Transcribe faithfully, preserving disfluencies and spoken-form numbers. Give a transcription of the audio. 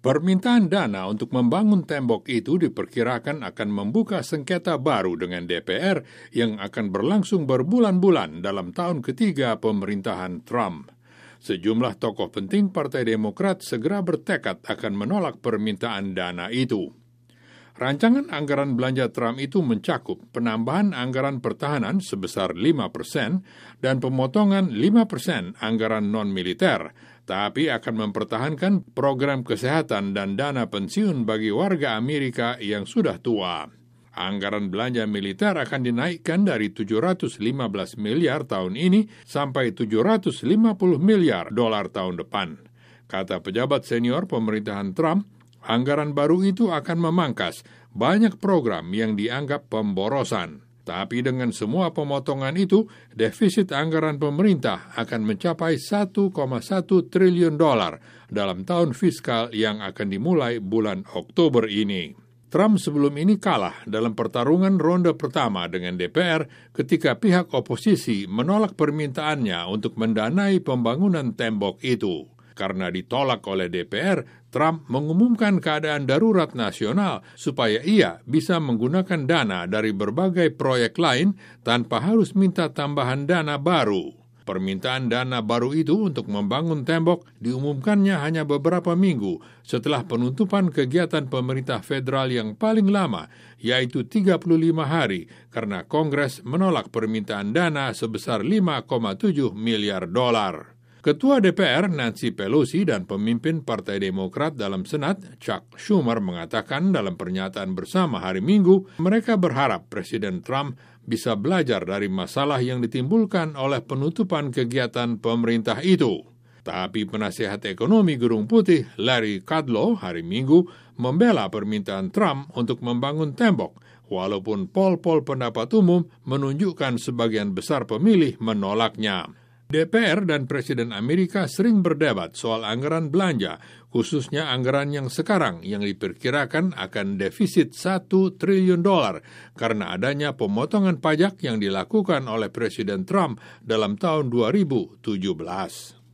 Permintaan dana untuk membangun tembok itu diperkirakan akan membuka sengketa baru dengan D P R yang akan berlangsung berbulan-bulan dalam tahun ketiga pemerintahan Trump. Sejumlah tokoh penting Partai Demokrat segera bertekad akan menolak permintaan dana itu. Rancangan anggaran belanja Trump itu mencakup penambahan anggaran pertahanan sebesar lima persen dan pemotongan lima persen anggaran non-militer, tapi akan mempertahankan program kesehatan dan dana pensiun bagi warga Amerika yang sudah tua. Anggaran belanja militer akan dinaikkan dari tujuh ratus lima belas miliar tahun ini sampai tujuh ratus lima puluh miliar dolar tahun depan. Kata pejabat senior pemerintahan Trump, anggaran baru itu akan memangkas banyak program yang dianggap pemborosan. Tapi dengan semua pemotongan itu, defisit anggaran pemerintah akan mencapai satu koma satu triliun dolar dalam tahun fiskal yang akan dimulai bulan Oktober ini. Trump sebelum ini kalah dalam pertarungan ronde pertama dengan D P R ketika pihak oposisi menolak permintaannya untuk mendanai pembangunan tembok itu. Karena ditolak oleh D P R, Trump mengumumkan keadaan darurat nasional supaya ia bisa menggunakan dana dari berbagai proyek lain tanpa harus minta tambahan dana baru. Permintaan dana baru itu untuk membangun tembok diumumkannya hanya beberapa minggu setelah penutupan kegiatan pemerintah federal yang paling lama, yaitu tiga puluh lima hari, karena Kongres menolak permintaan dana sebesar lima koma tujuh miliar dolar. Ketua D P R Nancy Pelosi dan pemimpin Partai Demokrat dalam Senat Chuck Schumer mengatakan dalam pernyataan bersama hari Minggu, mereka berharap Presiden Trump bisa belajar dari masalah yang ditimbulkan oleh penutupan kegiatan pemerintah itu. Tapi penasihat ekonomi Gedung Putih Larry Kudlow hari Minggu membela permintaan Trump untuk membangun tembok, walaupun poll-poll pendapat umum menunjukkan sebagian besar pemilih menolaknya. D P R dan Presiden Amerika sering berdebat soal anggaran belanja, khususnya anggaran yang sekarang yang diperkirakan akan defisit satu triliun dolar karena adanya pemotongan pajak yang dilakukan oleh Presiden Trump dalam tahun dua ribu tujuh belas.